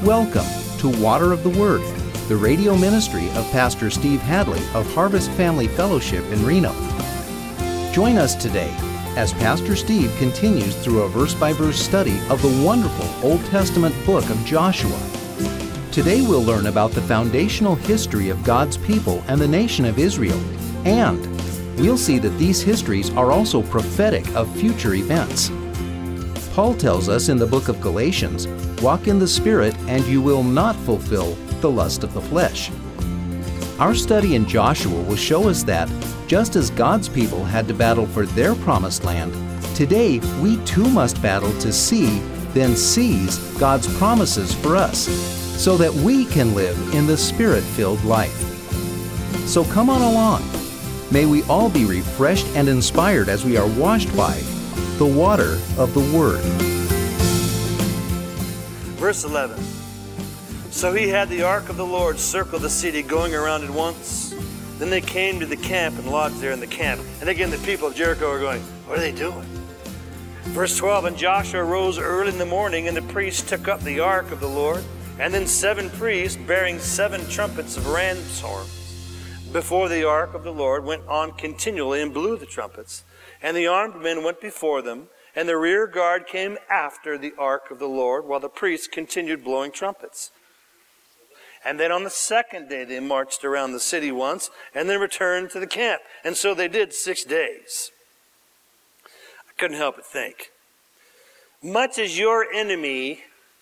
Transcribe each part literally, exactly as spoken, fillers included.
Welcome to Water of the Word, the radio ministry of Pastor Steve Hadley of Harvest Family Fellowship in Reno. Join us today as Pastor Steve continues through a verse-by-verse study of the wonderful Old Testament book of Joshua. Today we'll learn about the foundational history of God's people and the nation of Israel, and we'll see that these histories are also prophetic of future events. Paul tells us in the book of Galatians, "Walk in the Spirit, and you will not fulfill the lust of the flesh." Our study in Joshua will show us that, just as God's people had to battle for their promised land, today we too must battle to see, then seize God's promises for us, so that we can live in the Spirit-filled life. So come on along. May we all be refreshed and inspired as we are washed by the water of the Word. Verse eleven. So he had the ark of the Lord circle the city, going around it once. Then they came to the camp and lodged there in the camp. And again the people of Jericho are going, what are they doing? Verse twelve, and Joshua rose early in the morning, and the priests took up the ark of the Lord, and then seven priests bearing seven trumpets of ram's horns before the ark of the Lord went on continually and blew the trumpets. And the armed men went before them, and the rear guard came after the ark of the Lord, while the priests continued blowing trumpets. And then on the second day they marched around the city once, and then returned to the camp. And so they did six days. I couldn't help but think, much as your enemy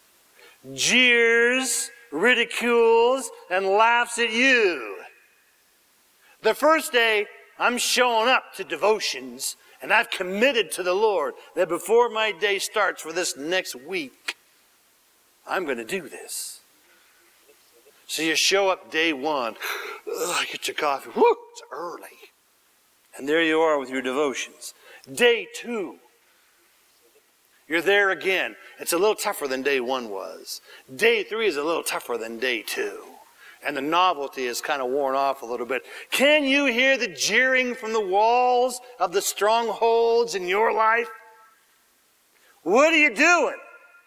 jeers, ridicules, and laughs at you, the first day I'm showing up to devotions, and I've committed to the Lord that before my day starts for this next week, I'm going to do this. So you show up day one, ugh, get your coffee, whoo, it's early. And there you are with your devotions. Day two, you're there again. It's a little tougher than day one was. Day three is a little tougher than day two. And the novelty is kind of worn off a little bit. Can you hear the jeering from the walls of the strongholds in your life? What are you doing?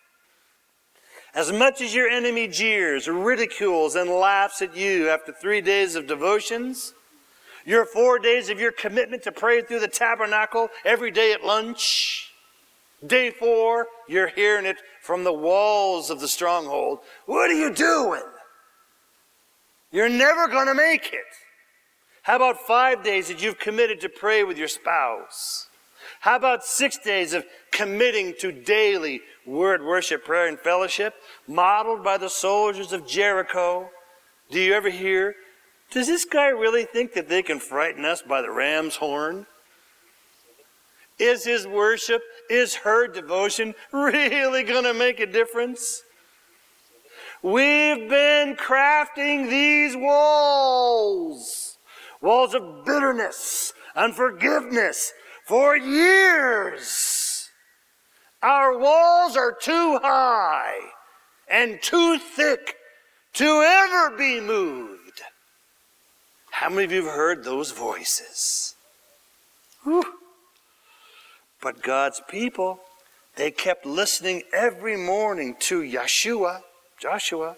As much as your enemy jeers, ridicules, and laughs at you after three days of devotions, your four days of your commitment to pray through the tabernacle every day at lunch, day four, you're hearing it from the walls of the stronghold. What are you doing? You're never going to make it. How about five days that you've committed to pray with your spouse? How about six days of committing to daily word, worship, prayer, and fellowship, modeled by the soldiers of Jericho? Do you ever hear, does this guy really think that they can frighten us by the ram's horn? Is his worship, is her devotion really going to make a difference? We've been crafting these walls, walls of bitterness, unforgiveness, for years. Our walls are too high and too thick to ever be moved. How many of you have heard those voices? Whew. But God's people, they kept listening every morning to Yeshua, Joshua.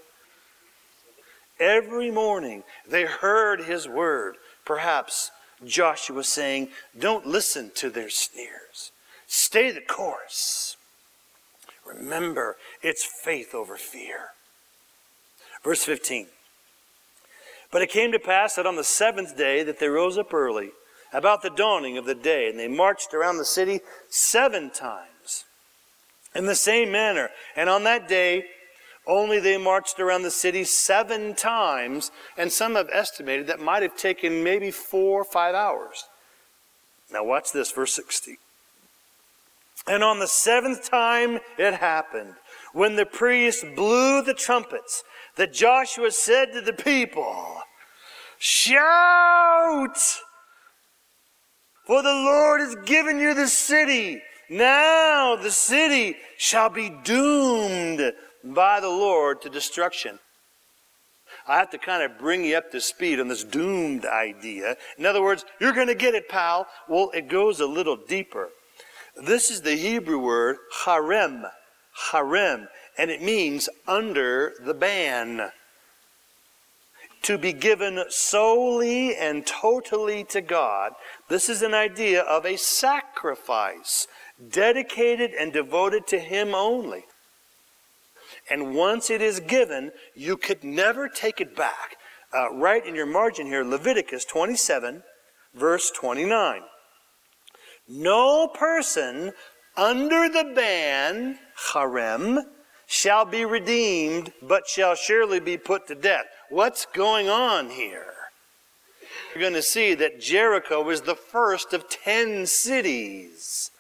Every morning they heard his word. Perhaps Joshua saying, don't listen to their sneers. Stay the course. Remember, it's faith over fear. Verse fifteen. But it came to pass that on the seventh day that they rose up early, about the dawning of the day, and they marched around the city seven times in the same manner. And on that day, only they marched around the city seven times, and some have estimated that might have taken maybe four or five hours. Now watch this, verse sixty. And on the seventh time it happened, when the priests blew the trumpets, that Joshua said to the people, shout! For the Lord has given you the city. Now the city shall be doomed by the Lord to destruction. I have to kind of bring you up to speed on this doomed idea. In other words, you're going to get it, pal. Well, it goes a little deeper. This is the Hebrew word harem. Harem. and it means under the ban. To be given solely and totally to God. This is an idea of a sacrifice, dedicated and devoted to Him only. And once it is given, you could never take it back. Uh, right in your margin here, Leviticus twenty-seven, verse twenty-nine. No person under the ban, harem, shall be redeemed, but shall surely be put to death. What's going on here? You're going to see that Jericho was the first of ten cities.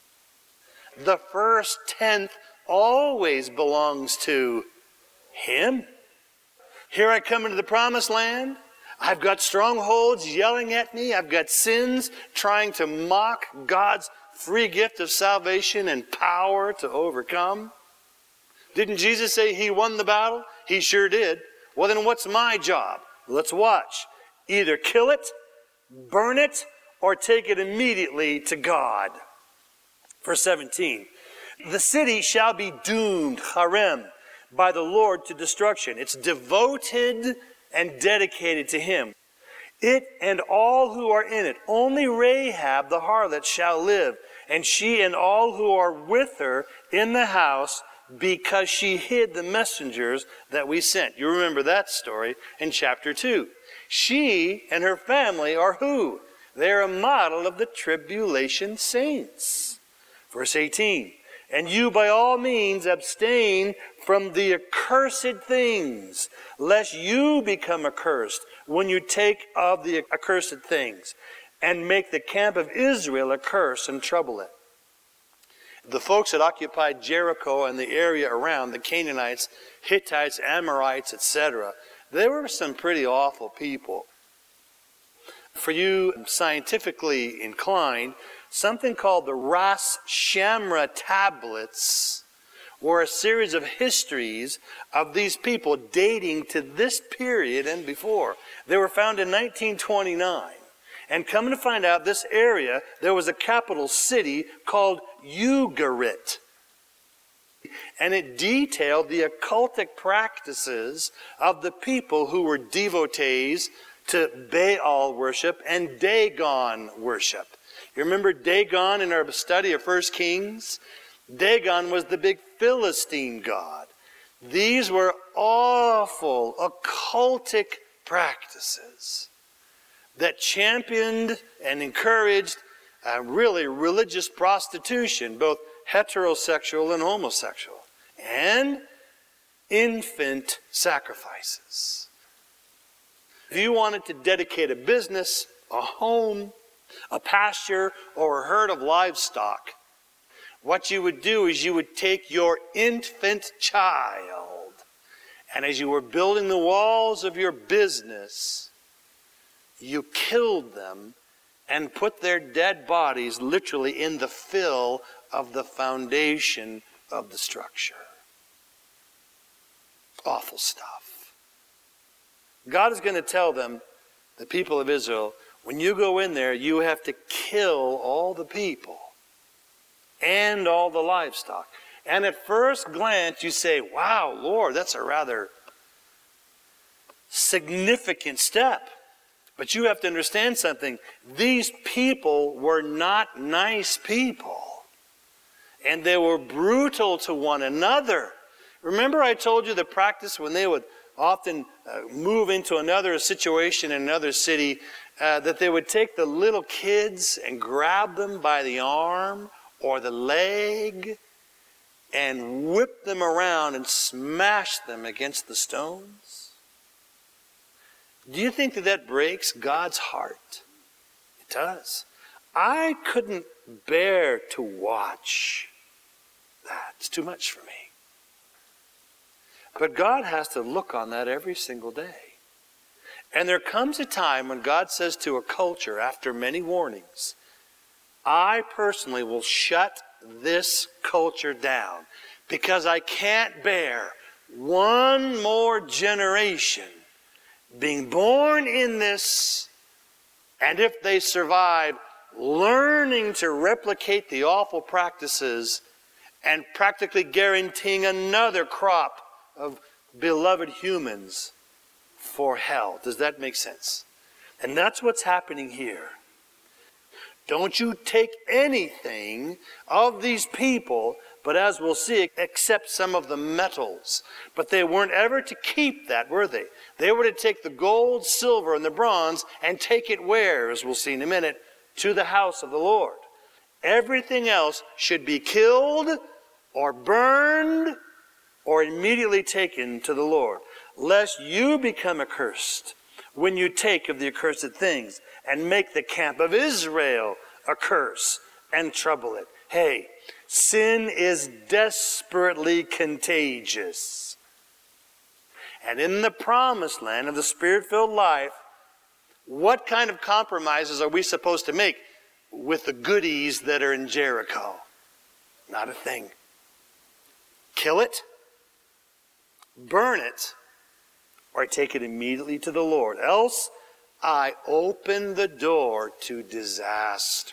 The first tenth always belongs to Him. Here I come into the promised land. I've got strongholds yelling at me. I've got sins trying to mock God's free gift of salvation and power to overcome. Didn't Jesus say He won the battle? He sure did. Well, then what's my job? Let's watch. Either kill it, burn it, or take it immediately to God. Verse seventeen. The city shall be doomed, harem, by the Lord to destruction. It's devoted and dedicated to Him. It and all who are in it. Only Rahab the harlot shall live, and she and all who are with her in the house, because she hid the messengers that we sent. You remember that story in chapter two. She and her family are who? They're a model of the tribulation saints. Verse eighteen. And you by all means abstain from the accursed things, lest you become accursed when you take of the accursed things, and make the camp of Israel a curse and trouble it. The folks that occupied Jericho and the area around, the Canaanites, Hittites, Amorites, et cetera, they were some pretty awful people. For you scientifically inclined, something called the Ras Shamra tablets were a series of histories of these people dating to this period and before. They were found in nineteen twenty-nine. And coming to find out, this area, there was a capital city called Ugarit. And it detailed the occultic practices of the people who were devotees to Baal worship and Dagon worship. You remember Dagon in our study of First Kings? Dagon was the big Philistine god. These were awful occultic practices that championed and encouraged uh, really religious prostitution, both heterosexual and homosexual, and infant sacrifices. If you wanted to dedicate a business, a home, a pasture, or a herd of livestock, what you would do is you would take your infant child, and as you were building the walls of your business, you killed them and put their dead bodies literally in the fill of the foundation of the structure. Awful stuff. God is going to tell them, the people of Israel, when you go in there, you have to kill all the people and all the livestock. And at first glance, you say, wow, Lord, that's a rather significant step. But you have to understand something. These people were not nice people. And they were brutal to one another. Remember I told you the practice when they would often uh, move into another situation in another city, uh, that they would take the little kids and grab them by the arm or the leg and whip them around and smash them against the stones? Do you think that that breaks God's heart? It does. I couldn't bear to watch that. It's too much for me. But God has to look on that every single day. And there comes a time when God says to a culture, after many warnings, I personally will shut this culture down because I can't bear one more generation being born in this, and if they survive, learning to replicate the awful practices and practically guaranteeing another crop of beloved humans for hell. Does that make sense? And that's what's happening here. Don't you take anything of these people, but as we'll see, except some of the metals. But they weren't ever to keep that, were they? They were to take the gold, silver, and the bronze and take it where, as we'll see in a minute, to the house of the Lord. Everything else should be killed or burned or immediately taken to the Lord, lest you become accursed when you take of the accursed things and make the camp of Israel a curse and trouble it. Hey, sin is desperately contagious. And in the promised land of the Spirit-filled life, what kind of compromises are we supposed to make with the goodies that are in Jericho? Not a thing. Kill it, burn it, or take it immediately to the Lord. Else, I open the door to disaster.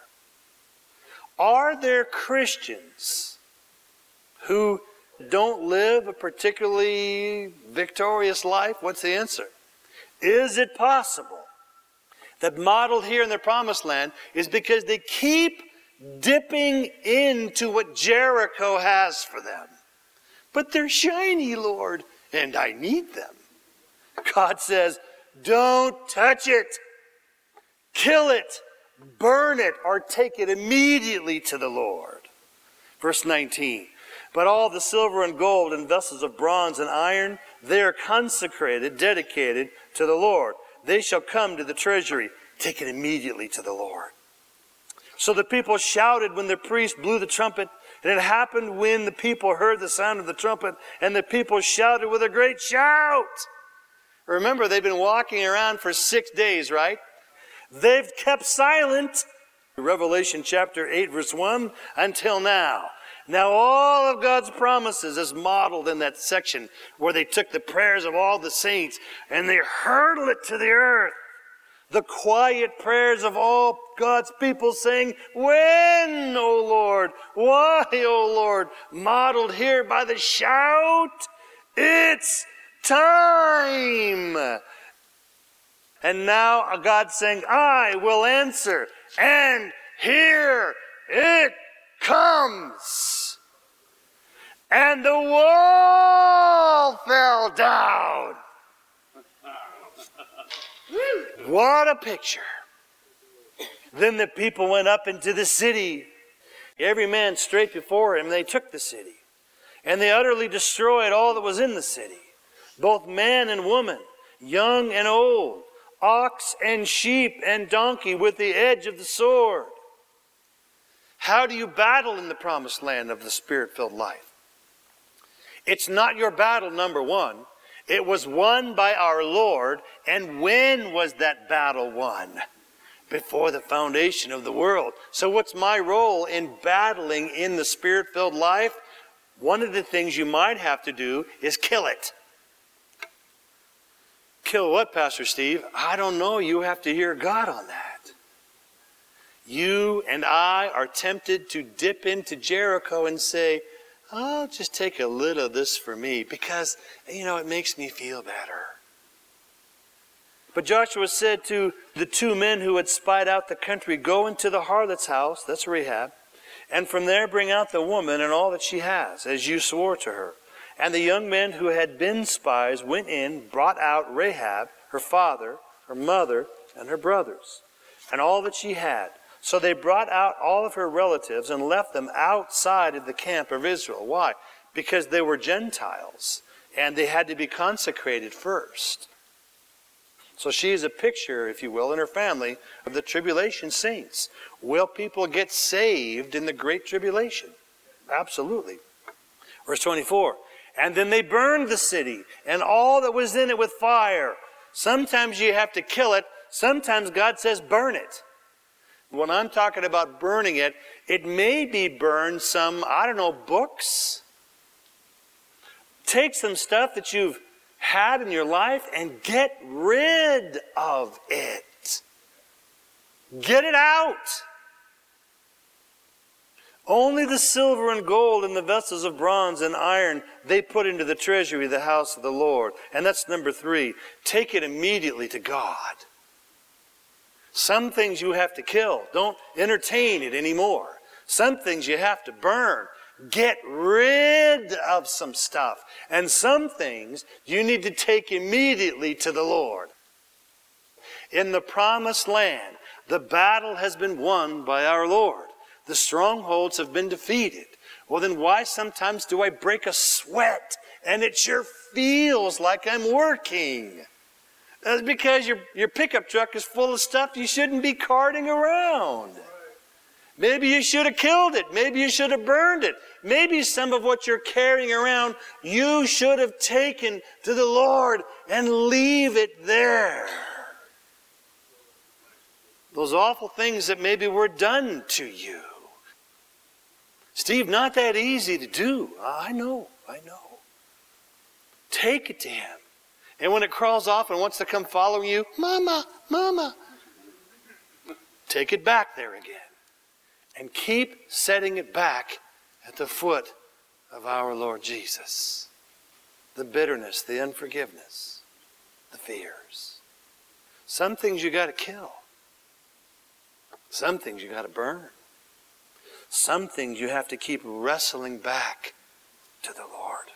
Are there Christians who don't live a particularly victorious life? What's the answer? Is it possible that modeled here in the promised land is because they keep dipping into what Jericho has for them? But they're shiny, Lord, and I need them. God says, don't touch it. Kill it, burn it, or take it immediately to the Lord. Verse nineteen. But all the silver and gold and vessels of bronze and iron, they are consecrated, dedicated to the Lord. They shall come to the treasury. Take it immediately to the Lord. So the people shouted when the priest blew the trumpet. And it happened when the people heard the sound of the trumpet, and the people shouted with a great shout. Remember, they've been walking around for six days, right? They've kept silent. Revelation chapter eight, verse one, until now. Now all of God's promises is modeled in that section where they took the prayers of all the saints and they hurled it to the earth. The quiet prayers of all God's people saying, when, O Lord? Why, O Lord? Modeled here by the shout, it's time. And now God saying, I will answer. And here it comes. And the wall fell down. What a picture. Then the people went up into the city, every man straight before him. They took the city, and they utterly destroyed all that was in the city, both man and woman, young and old, ox and sheep and donkey, with the edge of the sword. How do you battle in the promised land of the Spirit-filled life? It's not your battle, number one. It was won by our Lord. And when was that battle won? Before the foundation of the world. So what's my role in battling in the Spirit-filled life? One of the things you might have to do is kill it. Kill what, Pastor Steve? I don't know. You have to hear God on that. You and I are tempted to dip into Jericho and say, I'll just take a little of this for me because, you know, it makes me feel better. But Joshua said to the two men who had spied out the country, go into the harlot's house, that's Rahab, and from there bring out the woman and all that she has, as you swore to her. And the young men who had been spies went in, brought out Rahab, her father, her mother, and her brothers, and all that she had. So they brought out all of her relatives and left them outside of the camp of Israel. Why? Because they were Gentiles, and they had to be consecrated first. So she is a picture, if you will, in her family of the tribulation saints. Will people get saved in the great tribulation? Absolutely. Verse twenty-four. And then they burned the city and all that was in it with fire. Sometimes you have to kill it. Sometimes God says burn it. When I'm talking about burning it, it may be burn some, I don't know, books. Take some stuff that you've had in your life and get rid of it. Get it out. Only the silver and gold and the vessels of bronze and iron they put into the treasury of the house of the Lord. And that's number three. Take it immediately to God. Some things you have to kill. Don't entertain it anymore. Some things you have to burn. Get rid of some stuff. And some things you need to take immediately to the Lord. In the promised land, the battle has been won by our Lord. The strongholds have been defeated. Well, then why sometimes do I break a sweat and it sure feels like I'm working? That's because your, your pickup truck is full of stuff you shouldn't be carting around. Maybe you should have killed it. Maybe you should have burned it. Maybe some of what you're carrying around you should have taken to the Lord and leave it there. Those awful things that maybe were done to you. Steve, not that easy to do. I know, I know. Take it to Him. And when it crawls off and wants to come follow you, Mama, Mama, take it back there again. And keep setting it back at the foot of our Lord Jesus. The bitterness, the unforgiveness, the fears. Some things you got to kill. Some things you got to burn. Some things you have to keep wrestling back to the Lord.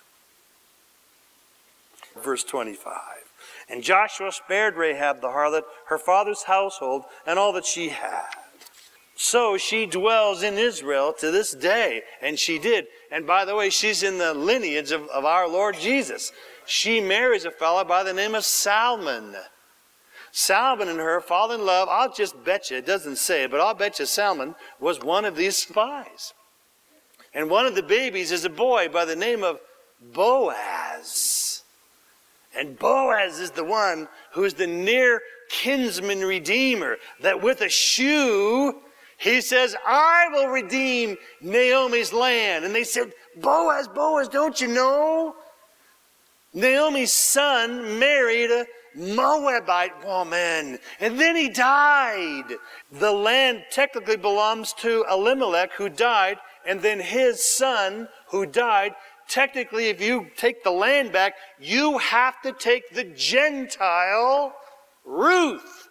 Verse twenty-five. And Joshua spared Rahab the harlot, her father's household, and all that she had. So she dwells in Israel to this day. And she did. And by the way, she's in the lineage of, of our Lord Jesus. She marries a fellow by the name of Salmon. Salmon and her fall in love. I'll just bet you, it doesn't say, but I'll bet you Salmon was one of these spies. And one of the babies is a boy by the name of Boaz. And Boaz is the one who is the near kinsman redeemer, that with a shoe, he says, I will redeem Naomi's land. And they said, Boaz, Boaz, don't you know? Naomi's son married a Moabite woman. And then he died. The land technically belongs to Elimelech, who died. And then his son, who died. Technically, if you take the land back, you have to take the Gentile Ruth.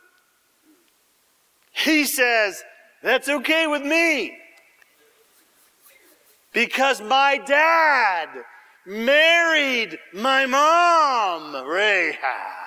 He says, that's okay with me. Because my dad married my mom, Rahab.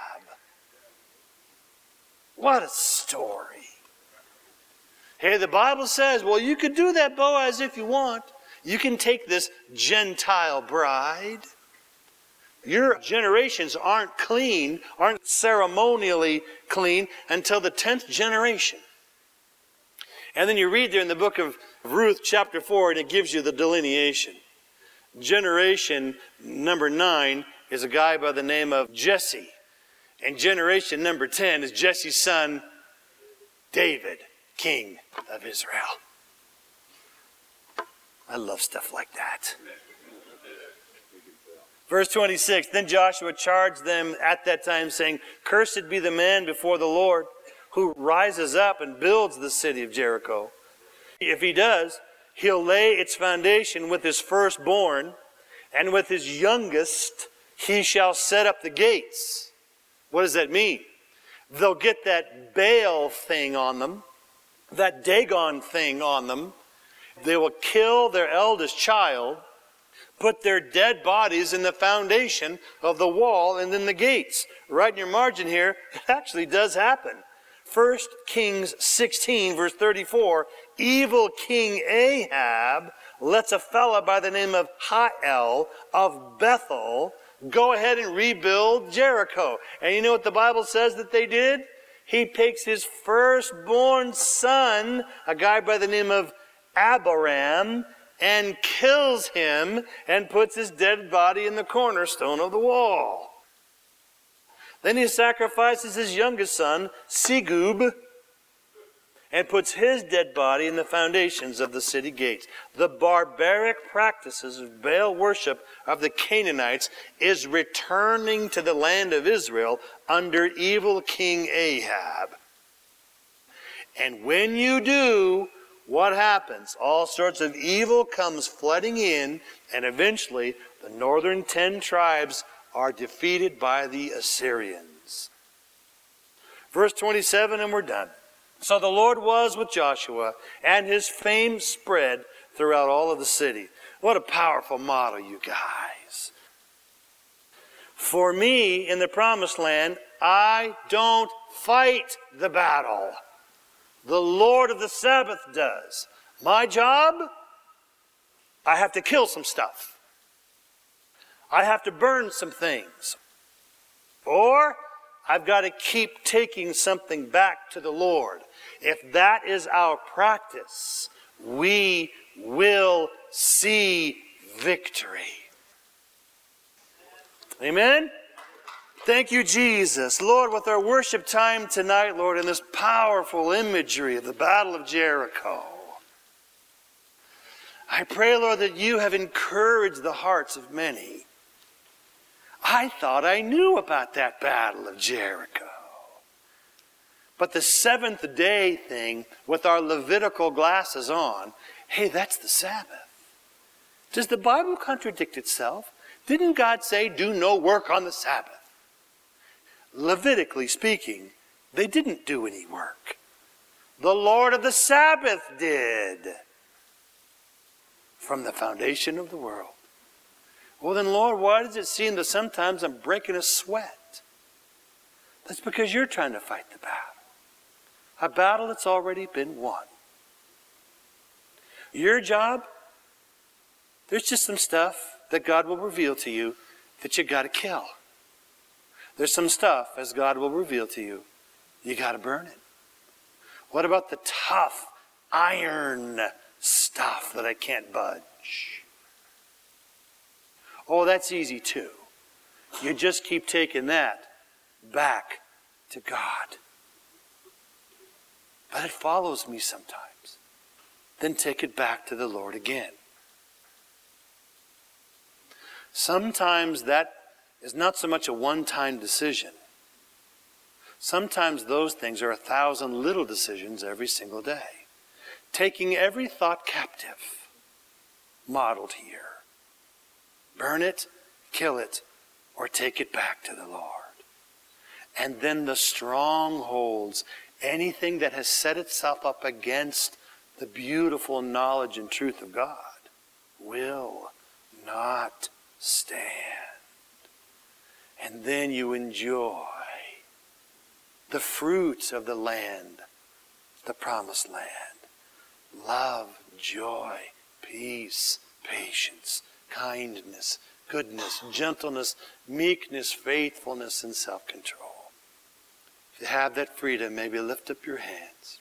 What a story. Hey, the Bible says, well, you could do that, Boaz, if you want. You can take this Gentile bride. Your generations aren't clean, aren't ceremonially clean until the tenth generation. And then you read there in the book of Ruth chapter four, and it gives you the delineation. Generation number nine is a guy by the name of Jesse. And generation number ten is Jesse's son, David, king of Israel. I love stuff like that. Verse twenty-six, then Joshua charged them at that time, saying, cursed be the man before the Lord, who rises up and builds the city of Jericho. If he does, he'll lay its foundation with his firstborn, and with his youngest he shall set up the gates. What does that mean? They'll get that Baal thing on them, that Dagon thing on them. They will kill their eldest child, put their dead bodies in the foundation of the wall and in the gates. Right in your margin here, it actually does happen. First Kings sixteen, verse thirty-four, evil King Ahab lets a fella by the name of Hiel of Bethel go ahead and rebuild Jericho. And you know what the Bible says that they did? He takes his firstborn son, a guy by the name of Abiram, and kills him and puts his dead body in the cornerstone of the wall. Then he sacrifices his youngest son, Segub, and puts his dead body in the foundations of the city gates. The barbaric practices of Baal worship of the Canaanites is returning to the land of Israel under evil King Ahab. And when you do what happens? All sorts of evil comes flooding in, and eventually the northern ten tribes are defeated by the Assyrians. Verse twenty-seven, and we're done. So the Lord was with Joshua, and his fame spread throughout all of the city. What a powerful motto, you guys. For me, in the promised land, I don't fight the battle. The Lord of the Sabbath does. My job? I have to kill some stuff. I have to burn some things. Or I've got to keep taking something back to the Lord. If that is our practice, we will see victory. Amen? Thank you, Jesus. Lord, with our worship time tonight, Lord, in this powerful imagery of the Battle of Jericho, I pray, Lord, that you have encouraged the hearts of many. I thought I knew about that Battle of Jericho. But the seventh day thing with our Levitical glasses on, hey, that's the Sabbath. Does the Bible contradict itself? Didn't God say, do no work on the Sabbath? Levitically speaking, they didn't do any work. The Lord of the Sabbath did. From the foundation of the world. Well then, Lord, why does it seem that sometimes I'm breaking a sweat? That's because you're trying to fight the battle. A battle that's already been won. Your job, there's just some stuff that God will reveal to you that you got to kill. There's some stuff, as God will reveal to you, you got to burn it. What about the tough iron stuff that I can't budge? Oh, that's easy too. You just keep taking that back to God. But it follows me sometimes. Then take it back to the Lord again. Sometimes that is not so much a one-time decision. Sometimes those things are a thousand little decisions every single day. Taking every thought captive, modeled here. Burn it, kill it, or take it back to the Lord. And then the strongholds, anything that has set itself up against the beautiful knowledge and truth of God, will not stand. And then you enjoy the fruits of the land, the promised land. Love, joy, peace, patience, kindness, goodness, gentleness, meekness, faithfulness, and self-control. If you have that freedom, maybe lift up your hands.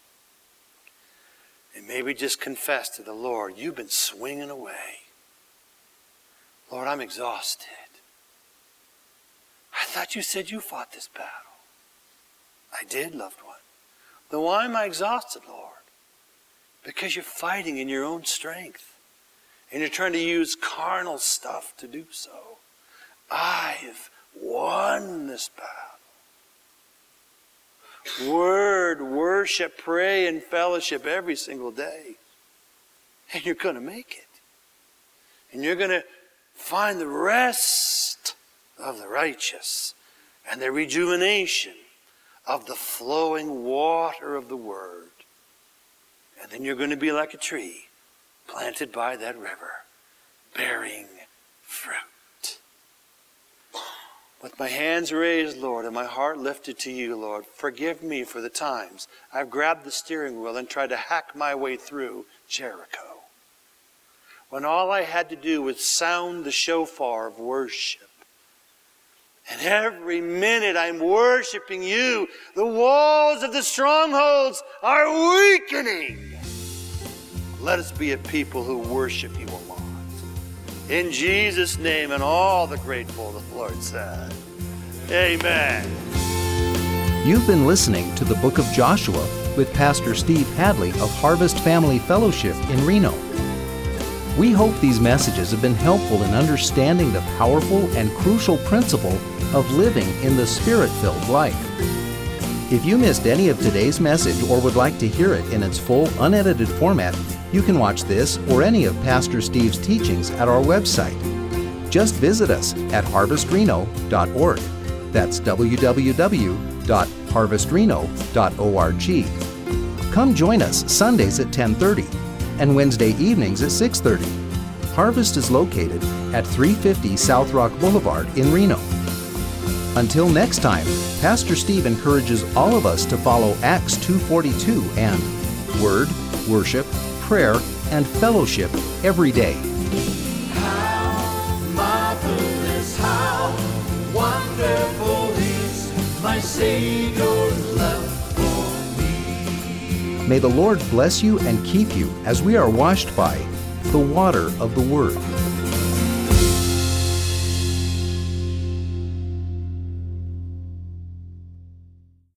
And maybe just confess to the Lord, you've been swinging away. Lord, I'm exhausted. I thought you said you fought this battle. I did, loved one. Then why am I exhausted, Lord? Because you're fighting in your own strength. And you're trying to use carnal stuff to do so. I've won this battle. Word, worship, pray, and fellowship every single day. And you're going to make it. And you're going to find the rest of the righteous and the rejuvenation of the flowing water of the Word. And then you're going to be like a tree planted by that river, bearing fruit. With my hands raised, Lord, and my heart lifted to you, Lord, forgive me for the times I've grabbed the steering wheel and tried to hack my way through Jericho, when all I had to do was sound the shofar of worship. And every minute I'm worshiping you, the walls of the strongholds are weakening. Let us be a people who worship you a lot. In Jesus' name, and all the grateful, the Lord said, amen. You've been listening to the Book of Joshua with Pastor Steve Hadley of Harvest Family Fellowship in Reno. We hope these messages have been helpful in understanding the powerful and crucial principle of living in the Spirit-filled life. If you missed any of today's message or would like to hear it in its full, unedited format, you can watch this or any of Pastor Steve's teachings at our website. Just visit us at harvest reno dot org. That's w w w dot harvest reno dot org. Come join us Sundays at ten thirty and Wednesday evenings at six thirty. Harvest is located at three fifty South Rock Boulevard in Reno. Until next time, Pastor Steve encourages all of us to follow Acts two forty-two and Word, Worship, Prayer, and Fellowship every day. How marvelous, how wonderful is my Savior's love for me. May the Lord bless you and keep you as we are washed by the water of the Word.